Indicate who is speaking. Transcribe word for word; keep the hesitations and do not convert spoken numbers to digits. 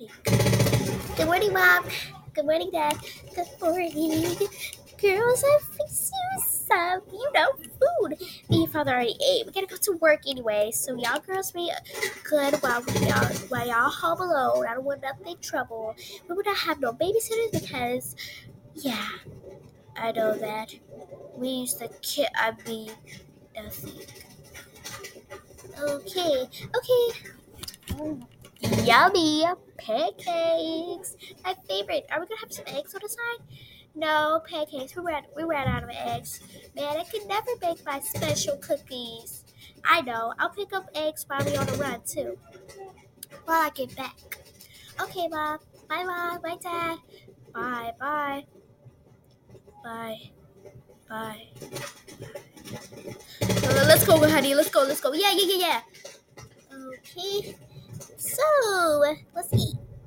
Speaker 1: morning. Good morning, Mom. Good morning, Dad. Good morning. Girls, I fixed you some, you know, food. Me and Father already ate. We gotta go to work anyway, so y'all girls be good while we y'all while y'all home alone. I don't want nothing trouble. We would not have no babysitters because, yeah, I know that we used to kill. I mean, nothing. Okay, okay. Yummy pancakes. My favorite. Are we gonna have some eggs on the side? No, pancakes. We ran we ran out of eggs. Man, I can never bake my special cookies. I know. I'll pick up eggs while we on the run too. While I get back. Okay, Mom. Bye, Mom. Bye, Dad. Bye, bye, bye, bye. Uh, let's go, honey. Let's go. Let's go. Yeah, yeah, yeah, yeah. Okay. So let's eat.